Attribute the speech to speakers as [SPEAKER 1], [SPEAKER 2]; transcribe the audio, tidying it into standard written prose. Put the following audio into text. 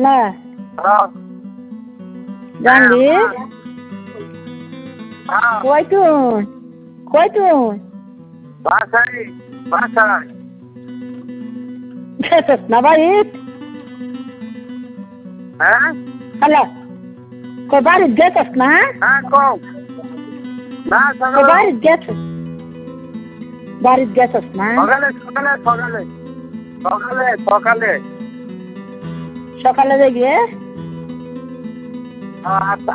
[SPEAKER 1] না
[SPEAKER 2] হ্যাঁ
[SPEAKER 1] জাহাঙ্গীর
[SPEAKER 2] হ্যাঁ
[SPEAKER 1] কই তুই কই তুই
[SPEAKER 2] বাসায় বাসায়
[SPEAKER 1] গেছিস না বাড়িত
[SPEAKER 2] হ্যাঁ
[SPEAKER 1] হ্যালো কই বাড়িত গেছিস না
[SPEAKER 2] হ্যাঁ কম না
[SPEAKER 1] কই বাড়িত গেছিস বাড়িত গেছিস না
[SPEAKER 2] সকালে সকালে সকালে সকালে সকালে
[SPEAKER 1] সকালে দেখবে
[SPEAKER 2] আচ্ছা